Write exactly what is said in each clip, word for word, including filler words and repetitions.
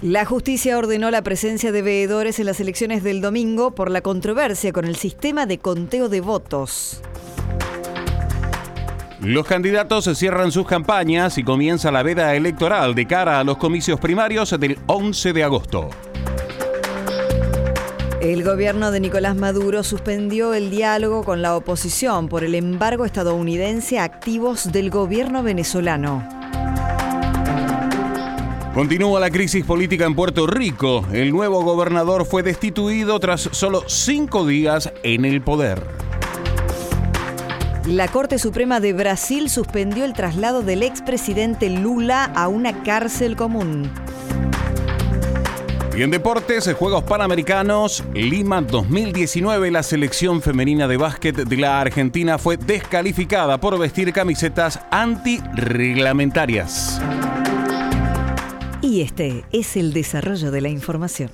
La justicia ordenó la presencia de veedores en las elecciones del domingo por la controversia con el sistema de conteo de votos. Los candidatos cierran sus campañas y comienza la veda electoral de cara a los comicios primarios del once de agosto. El gobierno de Nicolás Maduro suspendió el diálogo con la oposición por el embargo estadounidense a activos del gobierno venezolano. Continúa la crisis política en Puerto Rico. El nuevo gobernador fue destituido tras solo cinco días en el poder. La Corte Suprema de Brasil suspendió el traslado del expresidente Lula a una cárcel común. Y en deportes, Juegos Panamericanos, Lima dos mil diecinueve, la selección femenina de básquet de la Argentina fue descalificada por vestir camisetas antirreglamentarias. Y este es el desarrollo de la información.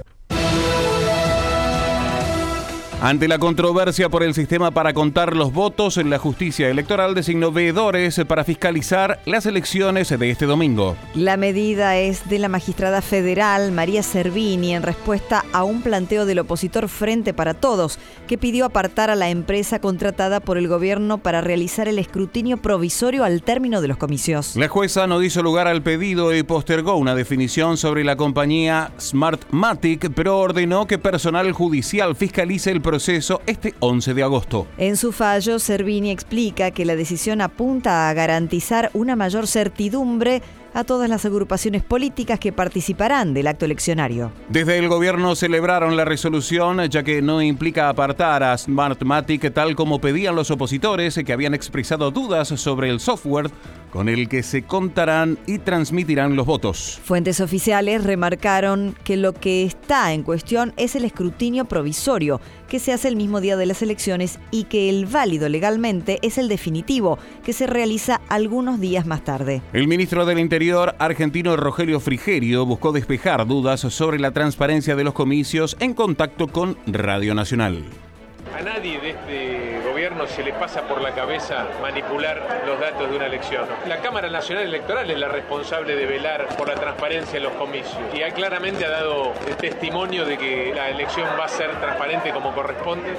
Ante la controversia por el sistema para contar los votos, la justicia electoral designó veedores para fiscalizar las elecciones de este domingo. La medida es de la magistrada federal María Servini en respuesta a un planteo del opositor Frente para Todos, que pidió apartar a la empresa contratada por el gobierno para realizar el escrutinio provisorio al término de los comicios. La jueza no dio lugar al pedido y postergó una definición sobre la compañía Smartmatic, pero ordenó que personal judicial fiscalice el proceso este once de agosto. En su fallo, Servini explica que la decisión apunta a garantizar una mayor certidumbre a todas las agrupaciones políticas que participarán del acto eleccionario. Desde el gobierno celebraron la resolución, ya que no implica apartar a Smartmatic tal como pedían los opositores que habían expresado dudas sobre el software con el que se contarán y transmitirán los votos. Fuentes oficiales remarcaron que lo que está en cuestión es el escrutinio provisorio, que se hace el mismo día de las elecciones, y que el válido legalmente es el definitivo, que se realiza algunos días más tarde. El ministro del Interior argentino Rogelio Frigerio buscó despejar dudas sobre la transparencia de los comicios en contacto con Radio Nacional. A nadie de este gobierno se le pasa por la cabeza manipular los datos de una elección. La Cámara Nacional Electoral es la responsable de velar por la transparencia en los comicios y claramente ha dado el testimonio de que la elección va a ser transparente como corresponde.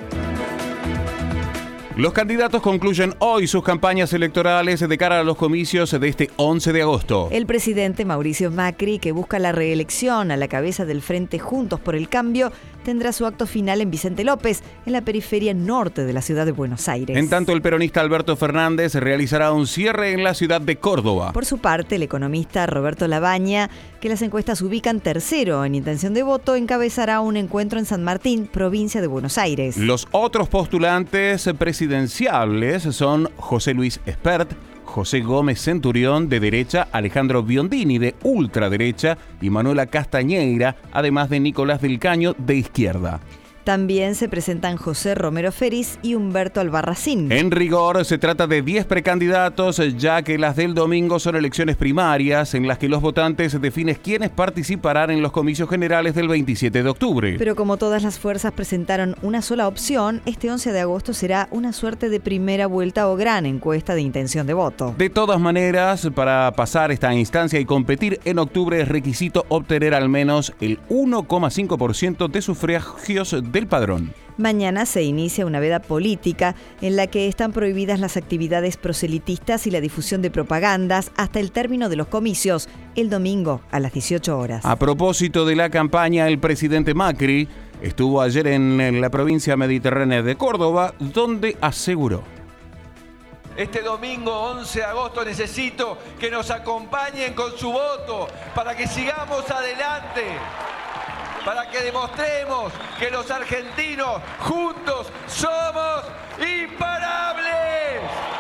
Los candidatos concluyen hoy sus campañas electorales de cara a los comicios de este once de agosto. El presidente Mauricio Macri, que busca la reelección a la cabeza del Frente Juntos por el Cambio, tendrá su acto final en Vicente López, en la periferia norte de la ciudad de Buenos Aires. En tanto, el peronista Alberto Fernández realizará un cierre en la ciudad de Córdoba. Por su parte, el economista Roberto Labaña, que las encuestas ubican tercero en intención de voto, encabezará un encuentro en San Martín, provincia de Buenos Aires. Los otros postulantes presidenciables son José Luis Espert, José Gómez Centurión de derecha, Alejandro Biondini de ultraderecha y Manuela Castañeira, además de Nicolás del Caño de izquierda. También se presentan José Romero Feris y Humberto Albarracín. En rigor, se trata de diez precandidatos, ya que las del domingo son elecciones primarias en las que los votantes definen quiénes participarán en los comicios generales del veintisiete de octubre. Pero como todas las fuerzas presentaron una sola opción, este once de agosto será una suerte de primera vuelta o gran encuesta de intención de voto. De todas maneras, para pasar esta instancia y competir en octubre es requisito obtener al menos el uno coma cinco por ciento de sufragios del padrón. Mañana se inicia una veda política en la que están prohibidas las actividades proselitistas y la difusión de propagandas hasta el término de los comicios, el domingo a las dieciocho horas. A propósito de la campaña, el presidente Macri estuvo ayer en la provincia mediterránea de Córdoba, donde aseguró: este domingo once de agosto necesito que nos acompañen con su voto para que sigamos adelante, para que demostremos que los argentinos juntos somos imparables,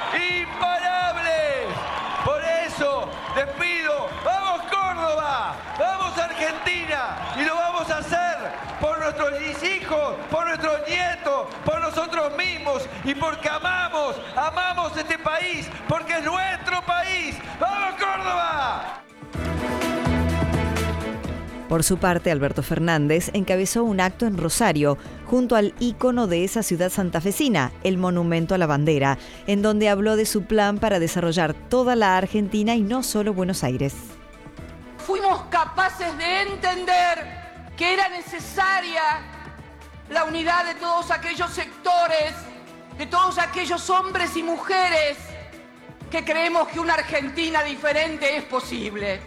imparables. Por eso les pido, vamos Córdoba, vamos Argentina, y lo vamos a hacer por nuestros hijos, por nuestros nietos, por nosotros mismos y porque amamos, amamos este país, porque es nuestro país. ¡Vamos Córdoba! Por su parte, Alberto Fernández encabezó un acto en Rosario, junto al ícono de esa ciudad santafesina, el Monumento a la Bandera, en donde habló de su plan para desarrollar toda la Argentina y no solo Buenos Aires. fuimos capaces de entender que era necesaria la unidad de todos aquellos sectores, de todos aquellos hombres y mujeres que creemos que una Argentina diferente es posible.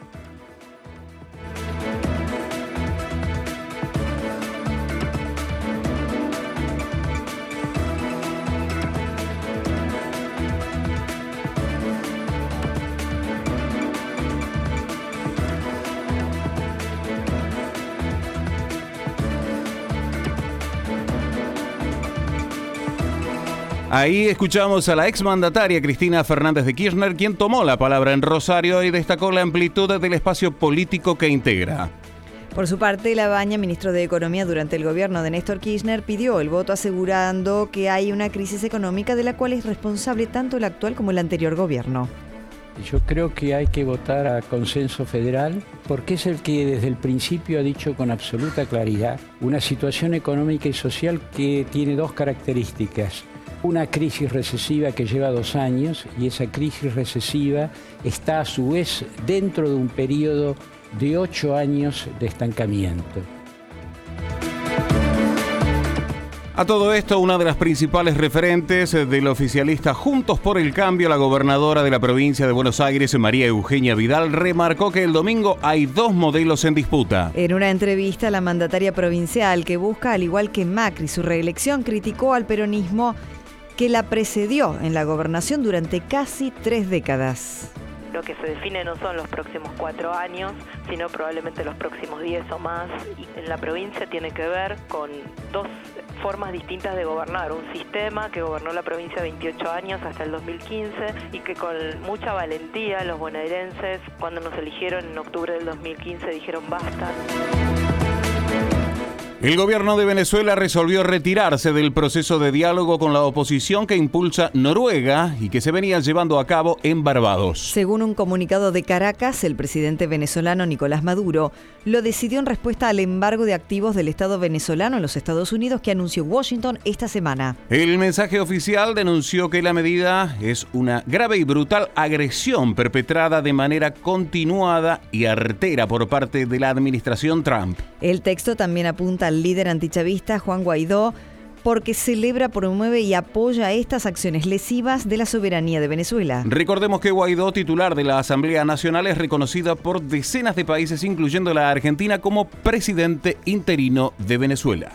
Ahí escuchamos a la exmandataria Cristina Fernández de Kirchner, quien tomó la palabra en Rosario y destacó la amplitud del espacio político que integra. Por su parte, Labaña, ministro de Economía durante el gobierno de Néstor Kirchner, pidió el voto asegurando que hay una crisis económica de la cual es responsable tanto el actual como el anterior gobierno. Yo creo que hay que votar a consenso federal porque es el que desde el principio ha dicho con absoluta claridad una situación económica y social que tiene dos características. Una crisis recesiva que lleva dos años y esa crisis recesiva está a su vez dentro de un periodo de ocho años de estancamiento. A todo esto, una de las principales referentes del oficialista Juntos por el Cambio, la gobernadora de la provincia de Buenos Aires, María Eugenia Vidal, remarcó que el domingo hay dos modelos en disputa. En una entrevista, la mandataria provincial, que busca, al igual que Macri, su reelección, criticó al peronismo que la precedió en la gobernación durante casi tres décadas. Lo que se define no son los próximos cuatro años, sino probablemente los próximos diez o más. Y en la provincia tiene que ver con dos formas distintas de gobernar. Un sistema que gobernó la provincia veintiocho años hasta el dos mil quince y que con mucha valentía los bonaerenses, cuando nos eligieron en octubre del dos mil quince, dijeron basta. El gobierno de Venezuela resolvió retirarse del proceso de diálogo con la oposición que impulsa Noruega y que se venía llevando a cabo en Barbados. Según un comunicado de Caracas, el presidente venezolano Nicolás Maduro lo decidió en respuesta al embargo de activos del Estado venezolano en los Estados Unidos que anunció Washington esta semana. El mensaje oficial denunció que la medida es una grave y brutal agresión perpetrada de manera continuada y artera por parte de la administración Trump. El texto también apunta al líder antichavista Juan Guaidó porque celebra, promueve y apoya estas acciones lesivas de la soberanía de Venezuela. Recordemos que Guaidó, titular de la Asamblea Nacional, es reconocida por decenas de países, incluyendo la Argentina, como presidente interino de Venezuela.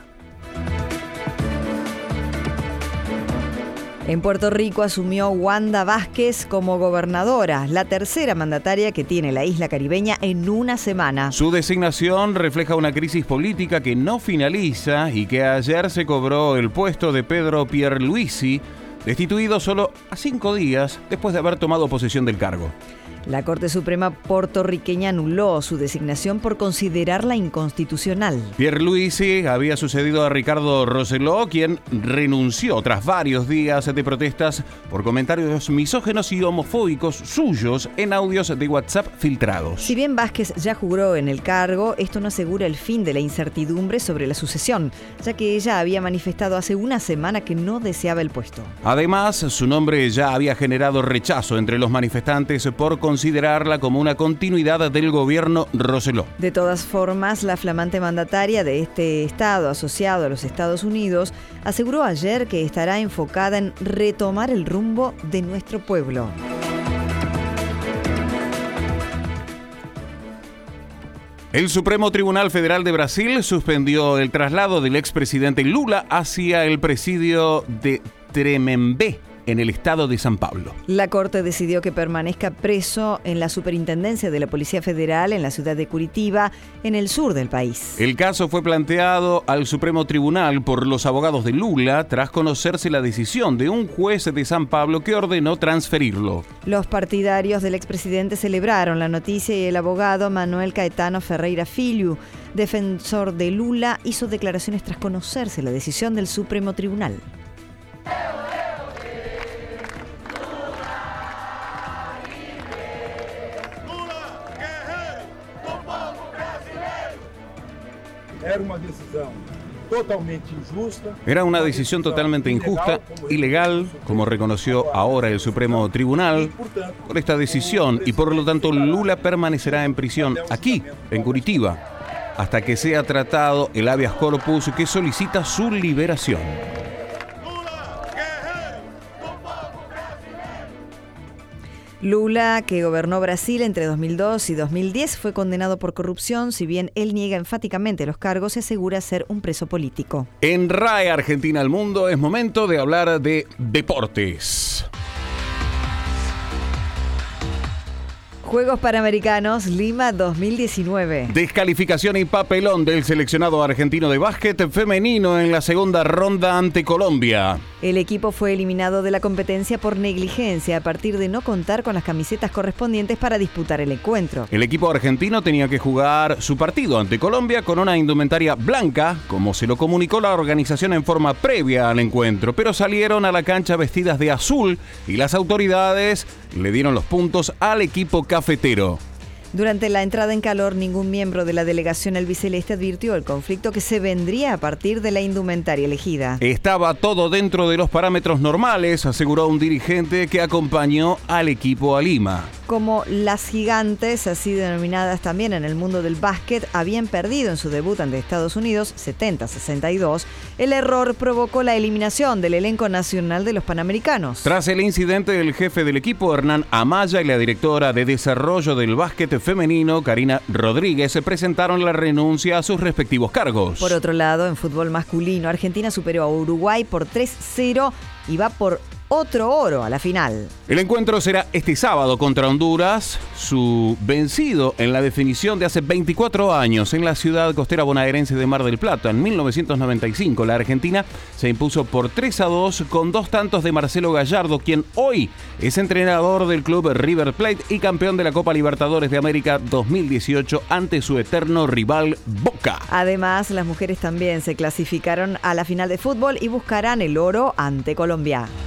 En Puerto Rico asumió Wanda Vázquez como gobernadora, la tercera mandataria que tiene la isla caribeña en una semana. Su designación refleja una crisis política que no finaliza y que ayer se cobró el puesto de Pedro Pierluisi, destituido solo a cinco días después de haber tomado posesión del cargo. La Corte Suprema puertorriqueña anuló su designación por considerarla inconstitucional. Pierluisi había sucedido a Ricardo Rosselló, quien renunció tras varios días de protestas por comentarios misóginos y homofóbicos suyos en audios de WhatsApp filtrados. Si bien Vázquez ya juró en el cargo, esto no asegura el fin de la incertidumbre sobre la sucesión, ya que ella había manifestado hace una semana que no deseaba el puesto. Además, su nombre ya había generado rechazo entre los manifestantes por considerarla como una continuidad del gobierno Rosselló. De todas formas, la flamante mandataria de este estado asociado a los Estados Unidos aseguró ayer que estará enfocada en retomar el rumbo de nuestro pueblo. El Supremo Tribunal Federal de Brasil suspendió el traslado del expresidente Lula hacia el presidio de Tremembé, en el estado de San Pablo. La Corte decidió que permanezca preso en la Superintendencia de la Policía Federal en la ciudad de Curitiba, en el sur del país. El caso fue planteado al Supremo Tribunal por los abogados de Lula tras conocerse la decisión de un juez de San Pablo que ordenó transferirlo. Los partidarios del expresidente celebraron la noticia y el abogado Manuel Caetano Ferreira Filho, defensor de Lula, hizo declaraciones tras conocerse la decisión del Supremo Tribunal. Era uma decisão Era una decisión totalmente injusta, ilegal, como reconoció ahora el Supremo Tribunal. Por esta decisión y por lo tanto Lula permanecerá en prisión aquí, en Curitiba, hasta que sea tratado el habeas corpus que solicita su liberación. Lula, que gobernó Brasil entre dos mil dos y dos mil diez, fue condenado por corrupción. Si bien él niega enfáticamente los cargos, se asegura ser un preso político. En R A E Argentina al Mundo es momento de hablar de deportes. Juegos Panamericanos Lima dos mil diecinueve. Descalificación y papelón del seleccionado argentino de básquet femenino en la segunda ronda ante Colombia. El equipo fue eliminado de la competencia por negligencia a partir de no contar con las camisetas correspondientes para disputar el encuentro. El equipo argentino tenía que jugar su partido ante Colombia con una indumentaria blanca, como se lo comunicó la organización en forma previa al encuentro, pero salieron a la cancha vestidas de azul y las autoridades le dieron los puntos al equipo cafetero. Durante la entrada en calor, ningún miembro de la delegación albiceleste advirtió el conflicto que se vendría a partir de la indumentaria elegida. Estaba todo dentro de los parámetros normales, aseguró un dirigente que acompañó al equipo a Lima. Como las gigantes, así denominadas también en el mundo del básquet, habían perdido en su debut ante Estados Unidos setenta a sesenta y dos, el error provocó la eliminación del elenco nacional de los Panamericanos. Tras el incidente, el jefe del equipo, Hernán Amaya, y la directora de desarrollo del básquet femenino, Karina Rodríguez, se presentaron la renuncia a sus respectivos cargos. Por otro lado, en fútbol masculino, Argentina superó a Uruguay por tres cero y va por otro oro a la final. El encuentro será este sábado contra Honduras, su vencido en la definición de hace veinticuatro años en la ciudad costera bonaerense de Mar del Plata. En mil novecientos noventa y cinco, la Argentina se impuso por tres a dos con dos tantos de Marcelo Gallardo, quien hoy es entrenador del club River Plate y campeón de la Copa Libertadores de América dos mil dieciocho ante su eterno rival Boca. Además, las mujeres también se clasificaron a la final de fútbol y buscarán el oro ante Colombia.